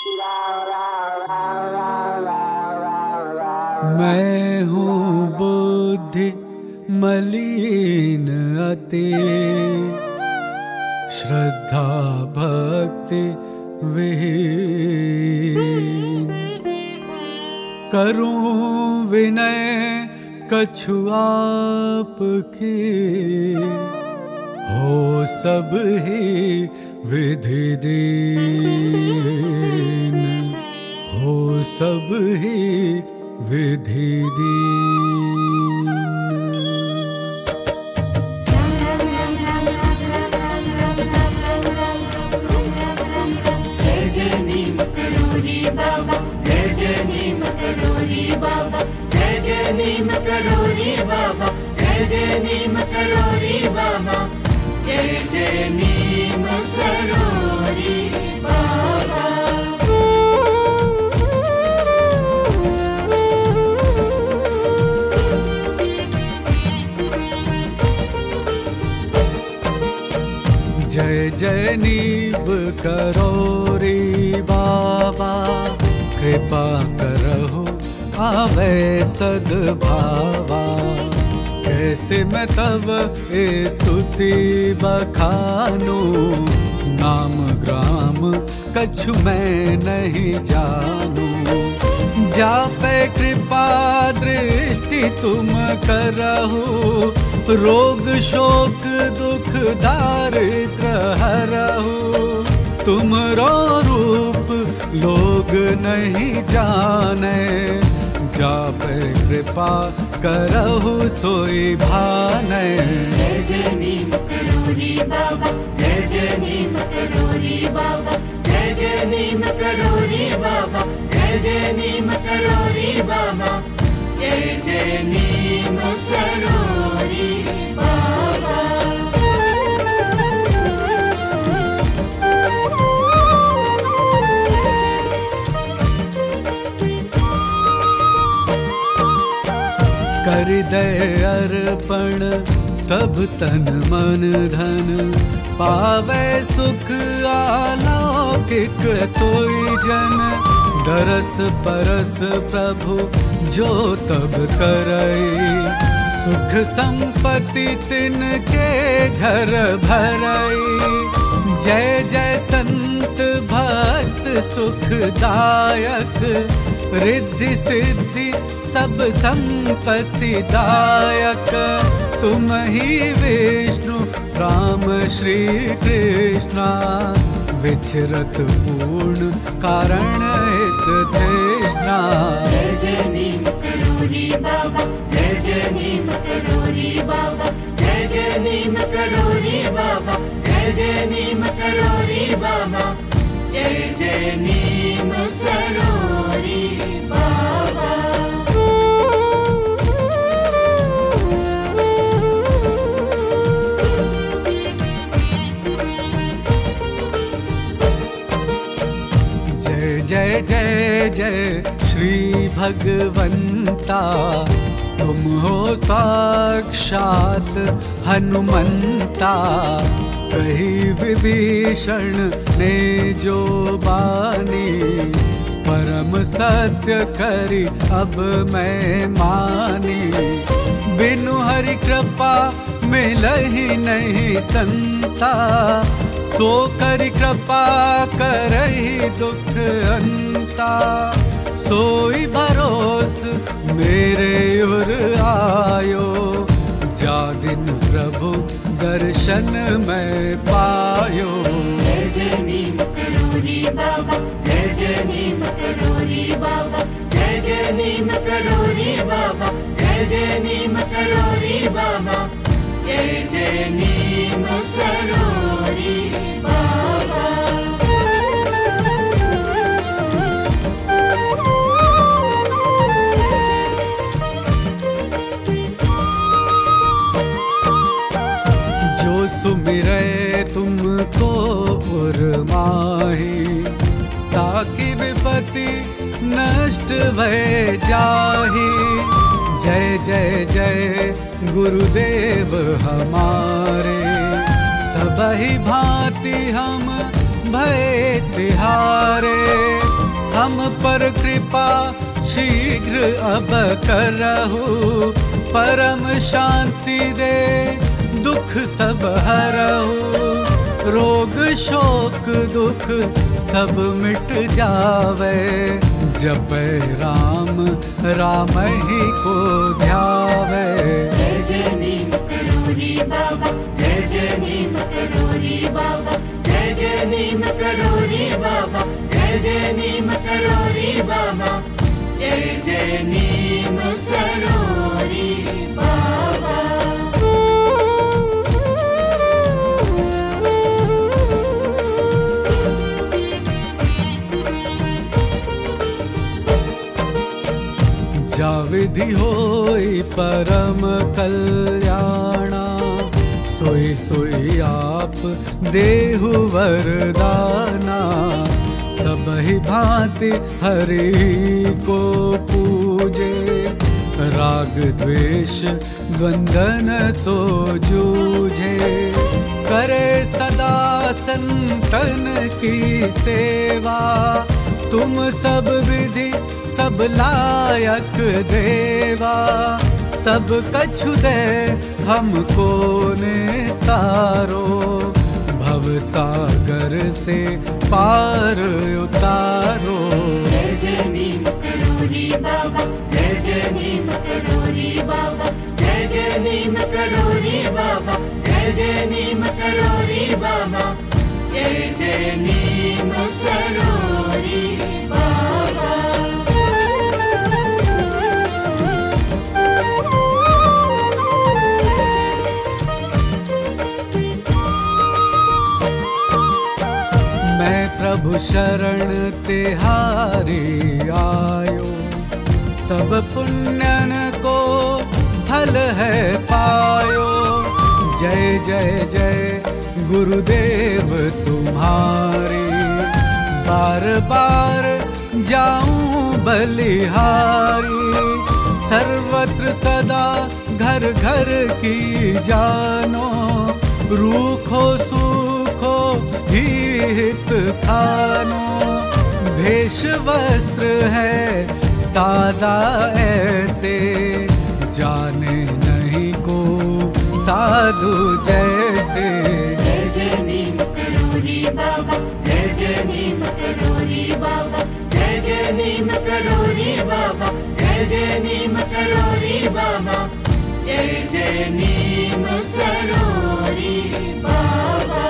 मैं हूँ बुद्धि मलिन अति, श्रद्धा भक्ति विहीन। करूँ विनय कछु आपकी, हो सब ही विधि दीन, हो सब ही विधि दीन। जय जय नीम करोरी बाबा, जय जय नीम करोरी बाबा, जय जय नीम करोरी बाबा, जय जय नीम करोरी बाबा, जय जय नीम करोरी बाबा। जय जय नीम करोरी बाबा, कृपा करहु आवे सद्भावा। कैसे मैं तब ए स्तुति बखानूं, नाम ग्राम कछु मैं नहीं जानूं। जापे कृपा दृष्टि तुम करहु, रोग शोक दुख दारिद्र हरहु। तुमरो रूप लोग नहीं जाने, जापे कृपा करहु सोई भाने। जय जय नीम करोरी बाबा, जय जय नीम करोरी बाबा, जय जय नीम करोरी बाबा, जय जय नीम करोरी बाबा, जय जय नीम करोरी बाबा। कर दे अर्पण सब तन मन धन, पावे सुख अलौकिक सोई जन। दरस परस प्रभु जो तब करई, सुख संपत्ति तिनके घर भरई। जय जय संत भक्त सुखदायक, रिद्धि सिद्धि सब संपत्ति दायक। तुम ही विष्णु राम श्री कृष्णा, विचरत पूर्ण कारण हित तृष्णा। जय जय नीम करोरी बाबा, जय जय नीम करोरी बाबा, जय जय नीम करोरी बाबा, जय जय नीम करोरी बाबा, जय जय नीम करोरी बाबा। जय जय जय श्री भगवंता, तुम हो साक्षात हनुमंता। कही विभीषण ने जो बानी, परम सत्य करी अब मैं मानी। बिनु हरि कृपा मिलहि नहीं संता, सो करि कृपा करहि दुख अंता। सोई भरोस मेरे उर आयो, जा दिन प्रभु दर्शन मैं पायो। जय जय नीम करोरी बाबा, जय जय नीम करोरी बाबा, जय जय नीम करोरी बाबा, जय जय नीम करोरी बाबा, जय जय नीम करोरी बाबा। जो सुमिरे तुमको उर माही, ताकि विपत्ति नष्ट भय जाही। जय जय जय गुरुदेव हमारे, सबहि भांति हम भय तिहारे। हम पर कृपा शीघ्र अब करहु, परम शांति दे दुख सब हरहु। रोग शोक दुख सब मिट जावे, जपै राम राम ही को ध्यावे। जय जय नीम करोरी बाबा, जय जय नीम करोरी बाबा, जय जय नीम करोरी बाबा, जय जय नीम करोरी बाबा, जय जय नीम करोरी बाबा। जा विधि होई परम कल्याणा, सोई सोई आप देहु वरदाना। सबहि भांति हरि को पूजे, राग द्वेष द्वंद्न सो जूझे। करे सदा संतन की सेवा, तुम सब विधि सब लायक देवा। सब कछु दे हमको निस्तारो, भव सागर से पार उतारो। जय जय नीम करोरी बाबा, जय जय नीम करोरी बाबा, जय जय नीम करोरी बाबा, जय जय नीम करोरी बाबा, जय जय नीम करोरी बाबा। प्रभु शरण तिहारी आयो, सब पुण्यन को फल है पायो। जय जय जय गुरुदेव तुम्हारी, बार बार जाऊं बलिहारी। सर्वत्र सदा घर घर की जानो, रूखो सूखो ही हित खानो। भेष वस्त्र है सादा ऐसे, जाने नहीं को साधु जैसे। जय जय नीम करोरी बाबा, जय जय नीम करोरी बाबा, जय जय नीम करोरी बाबा, जय जय नीम करोरी बाबा, जय जय नीम करोरी बाबा।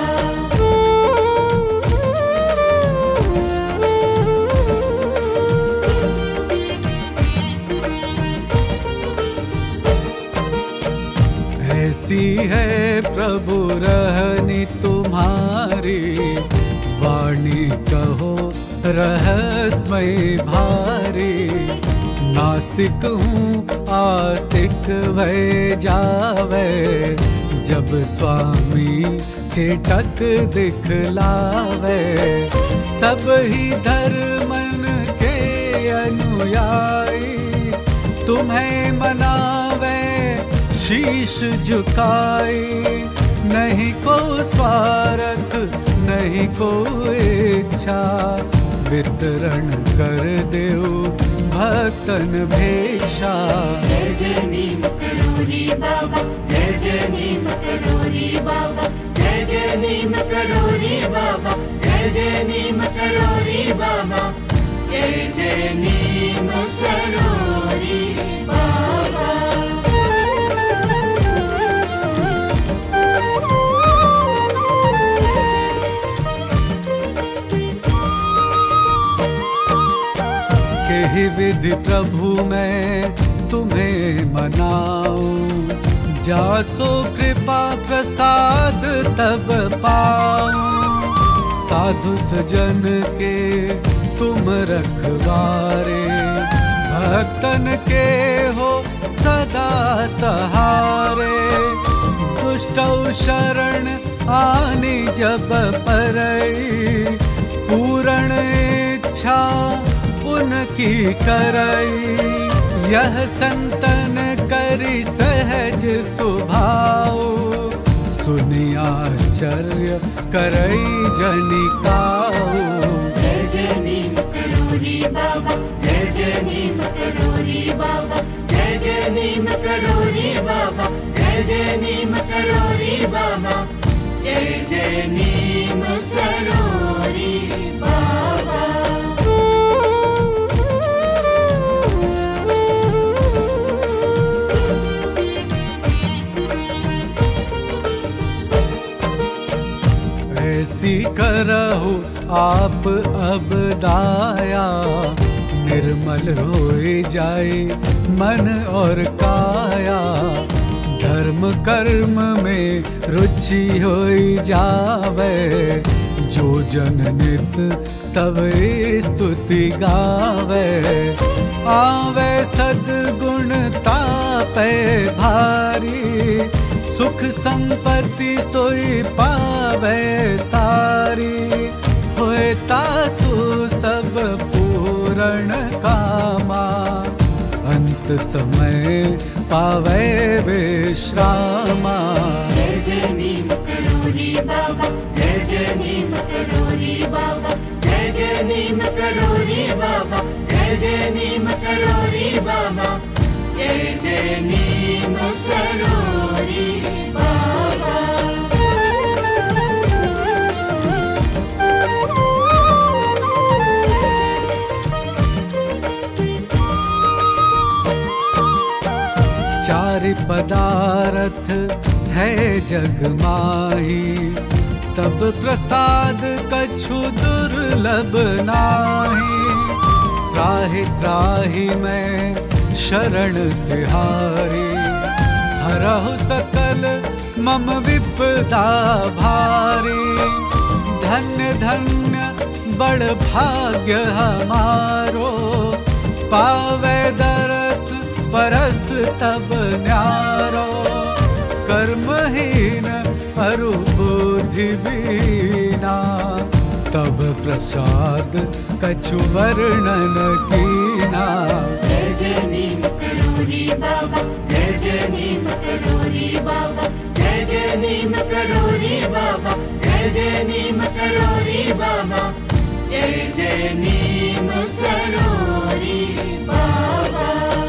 ऐसी है प्रभु रहनी तुम्हारी, वाणी कहो रहस्मय भारी। नास्तिक हूँ आस्तिक भय जावे, जब स्वामी चेटक दिखलावे। सब ही धर्मन के अनुयायी, तुम्हें मनावे शीश झुकाई। नहीं को स्वार्थ नहीं को इच्छा, वितरण कर देऊ भक्तन भेषा। जय जय नीम करोरी बाबा, जय जय नीम करोरी बाबा, जय जय नीम करोरी बाबा, जय जय नीम करोरी बाबा, जय जय नीम करोरी बाबा। यही विधि प्रभु मैं तुम्हें मनाऊं, जासो कृपा प्रसाद तब पाऊं। साधु सजन के तुम रखवारे, भक्तन के हो सदा सहारे। दुष्टौ शरण आनी जब परई, पूर्ण इच्छा उनकी करई। यह संतन करी सहज स्वभाव, सुनि आश्चर्य करई जनिकाऊ। जय जय नीम करोरी जय जय नीम करोरी बाबा, जय जय नीम करोरी बाबा। ऐसी करहु आप अब दाया, निर्मल होए जाए मन और काया। धर्म कर्म में रुचि होई जावे, जो जन नित तब स्तुति गावे। आवे सद्गुण तापे भारी, सुख संपत्ति सोई पावे सारी। होए तासु सब पूर्ण कामा, अंत समय पावे विश्रामा। जय जय नीम करोरी बाबा, जय जय नीम करोरी बाबा, जय जय नीम करोरी बाबा, जय जय नीम करोरी बाबा, जय जय नीम करोरी बाबा। चारि पदारथ है जग माही, तब प्रसाद कछु दुर्लभ नाही। त्राहि त्राहि मैं शरण तिहारी, हरहु सकल मम विपदा भारी। धन्य धन्य बड़ भाग्य हमारो, पावे दरस परस तब न्यारो। कर्महीन अरु बुद्धि बीना, तब प्रसाद कछु वर्णन कीना। जय जय नीम करोरी बाबा, जय जय नीम करोरी बाबा, जय जय नीम करोरी बाबा, जय जय नीम करोरी बाबा, जय जय नीम करोरी बाबा।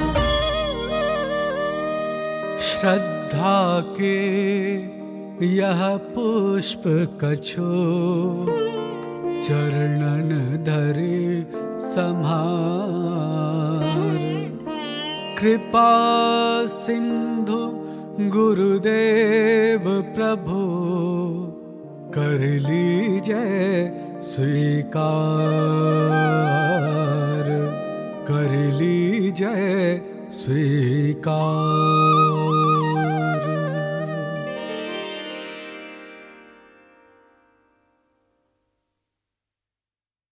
श्रद्धा के यह पुष्प कछु, चरणन धरि सम्हार। कृपा सिंधु गुरुदेव प्रभु, कर लीजय स्वीकार। कर लीजय स्वीकार।